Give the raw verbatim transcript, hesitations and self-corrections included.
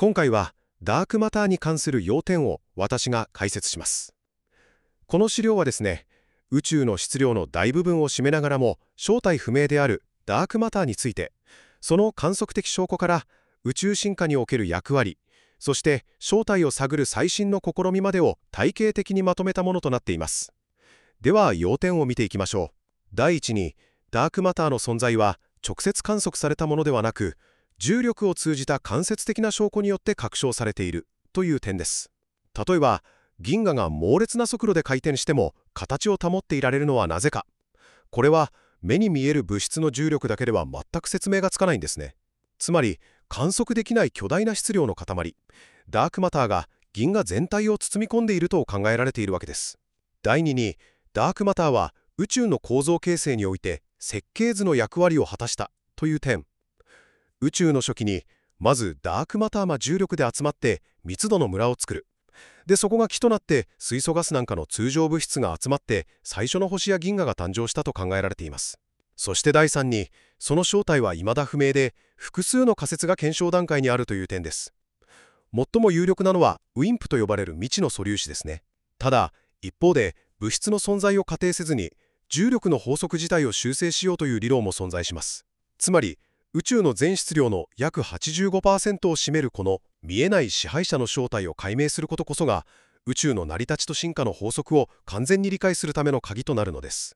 今回はダークマターに関する要点を私が解説します。この資料はですね、宇宙の質量の大部分を占めながらも正体不明であるダークマターについて、その観測的証拠から宇宙進化における役割、そして正体を探る最新の試みまでを体系的にまとめたものとなっています。では要点を見ていきましょう。第一に、ダークマターの存在は直接観測されたものではなく、重力を通じた間接的な証拠によって確証されているという点です。例えば、銀河が猛烈な速度で回転しても形を保っていられるのはなぜか。これは目に見える物質の重力だけでは全く説明がつかないんですね。つまり、観測できない巨大な質量の塊、ダークマターが銀河全体を包み込んでいると考えられているわけです。第二に、ダークマターは宇宙の構造形成において設計図の役割を果たしたという点。宇宙の初期にまずダークマターが重力で集まって密度の村を作る。でそこが基となって水素ガスなんかの通常物質が集まって最初の星や銀河が誕生したと考えられています。そして第三に、その正体は未だ不明で複数の仮説が検証段階にあるという点です。最も有力なのはウィンプと呼ばれる未知の素粒子ですね。ただ一方で物質の存在を仮定せずに重力の法則自体を修正しようという理論も存在します。つまり宇宙の全質量の約 はちじゅうごパーセント を占めるこの見えない支配者の正体を解明することこそが宇宙の成り立ちと進化の法則を完全に理解するための鍵となるのです。